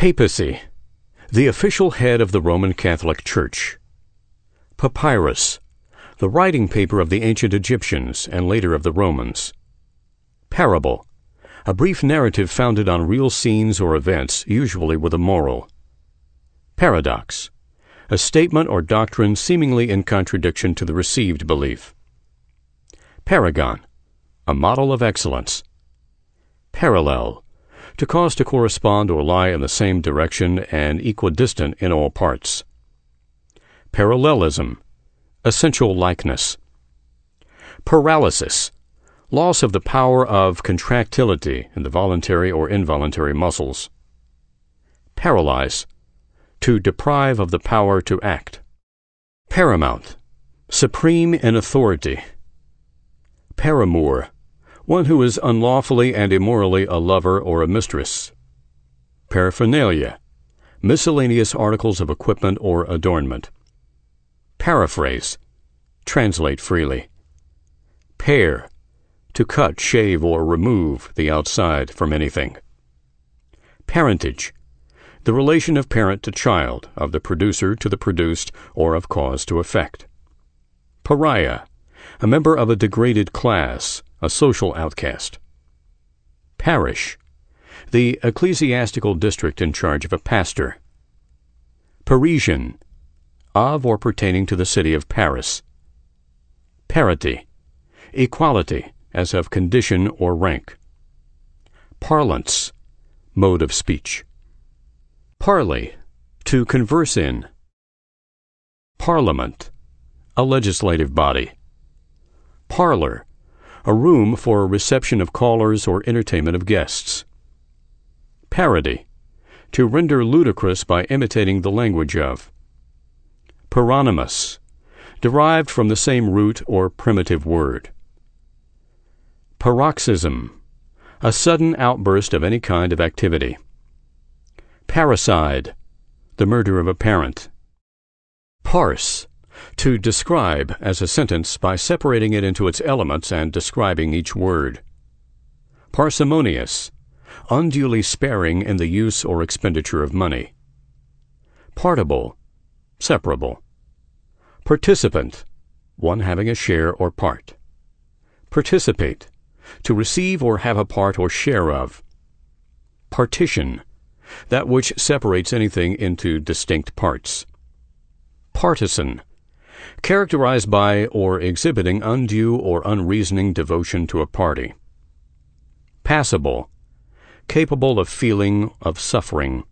Papacy, the official head of the Roman Catholic Church. Papyrus, the writing paper of the ancient Egyptians and later of the Romans. Parable, a brief narrative founded on real scenes or events, usually with a moral. Paradox, a statement or doctrine seemingly in contradiction to the received belief. Paragon, a model of excellence. Parallel, to cause to correspond or lie in the same direction and equidistant in all parts. Parallelism, essential likeness. Paralysis, loss of the power of contractility in the voluntary or involuntary muscles. Paralyze, to deprive of the power to act. Paramount, supreme in authority. Paramour, one who is unlawfully and immorally a lover or a mistress. Paraphernalia, miscellaneous articles of equipment or adornment. Paraphrase, translate freely. Pare, to cut, shave, or remove the outside from anything. Parentage, the relation of parent to child, of the producer to the produced, or of cause to effect. Pariah, a member of a degraded class, a social outcast. Parish, the ecclesiastical district in charge of a pastor. Parisian, of or pertaining to the city of Paris. Parity, equality, as of condition or rank. Parlance, mode of speech. Parley, to converse in. Parliament, a legislative body. Parlor, a room for a reception of callers or entertainment of guests. Parody, to render ludicrous by imitating the language of. Paronymus, derived from the same root or primitive word. Paroxysm, a sudden outburst of any kind of activity. Parricide, the murder of a parent. Parse, to describe as a sentence by separating it into its elements and describing each word. Parsimonious, unduly sparing in the use or expenditure of money. Partible, separable. Participant, one having a share or part. Participate, to receive or have a part or share of. Partition, that which separates anything into distinct parts. Partisan, characterized by or exhibiting undue or unreasoning devotion to a party. Passible, capable of feeling, of suffering,